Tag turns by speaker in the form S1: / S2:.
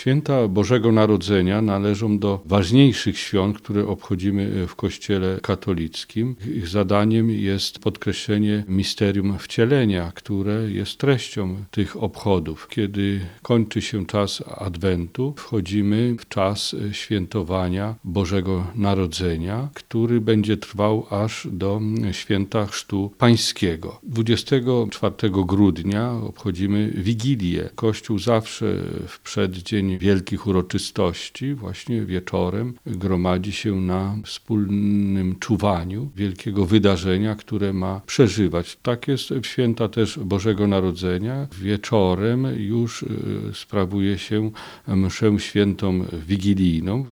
S1: Święta Bożego Narodzenia należą do ważniejszych świąt, które obchodzimy w Kościele katolickim. Ich zadaniem jest podkreślenie misterium wcielenia, które jest treścią tych obchodów. Kiedy kończy się czas Adwentu, wchodzimy w czas świętowania Bożego Narodzenia, który będzie trwał aż do święta Chrztu Pańskiego. 24 grudnia obchodzimy Wigilię. Kościół zawsze w przeddzień wielkich uroczystości, właśnie wieczorem, gromadzi się na wspólnym czuwaniu wielkiego wydarzenia, które ma przeżywać. Tak jest w święta też Bożego Narodzenia. Wieczorem już sprawuje się mszę świętą wigilijną.